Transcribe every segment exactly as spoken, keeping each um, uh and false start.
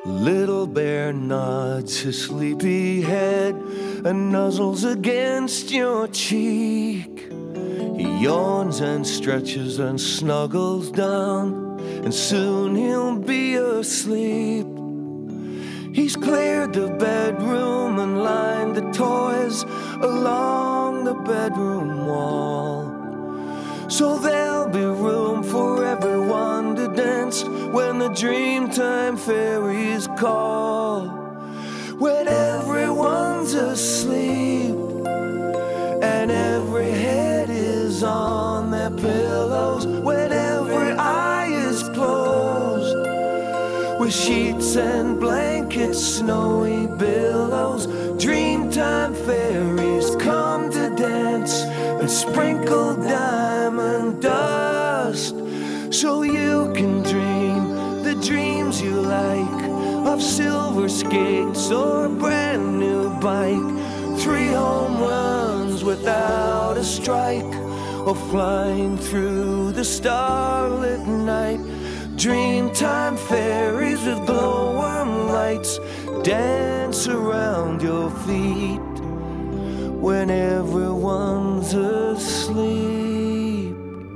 Little bear nods his sleepy head and nuzzles against your cheek. He yawns and stretches and snuggles down, and soon he'll be asleep. He's cleared the bedroom and lined the toys along the bedroom wall, so there'll be room for everyone to dance when the Dreamtime fairies call. When everyone's asleep and every head is on their pillows, when every eye is closed, with sheets and blankets, snowy billows, Dreamtime fairies come to dance and sprinkle diamond dust, so you can dream the dreams you like, of silver skates or a brand new bike, three home runs without a strike, or flying through the starlit night. Dreamtime fairies with glowworm lights dance around your feet when everyone's asleep.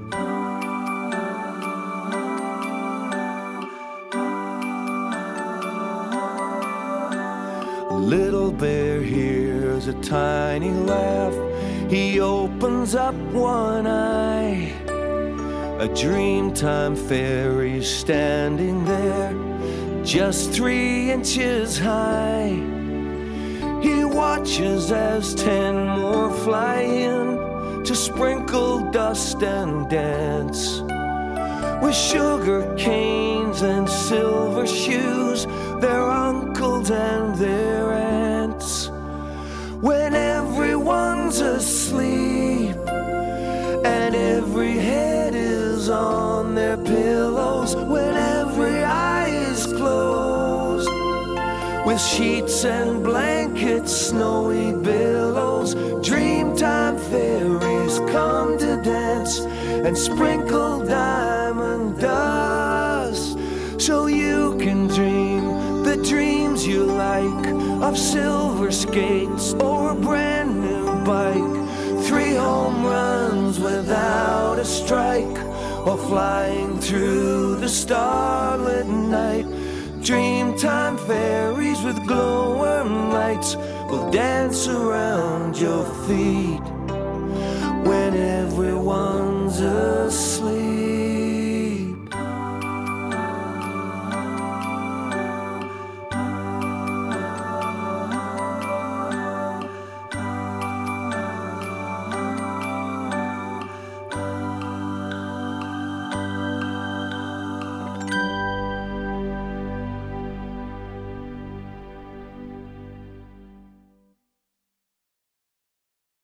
Little bear hears a tiny laugh. He opens up one eye. A Dreamtime fairy standing there, just three inches high. He watches as ten more fly in to sprinkle dust and dance, with sugar canes and silver shoes, their uncles and their aunts. When everyone's asleep and every head is on their pillows, when every eye is closed, with sheets and blankets, snowy billows, Dreamtime fairies come to dance and sprinkle diamond dust, so you can dream the dreams you like, of silver skates or a brand new bike, three home runs without a strike, or flying through the starlit night. Dreamtime fairies with glowworm lights will dance around your feet when everyone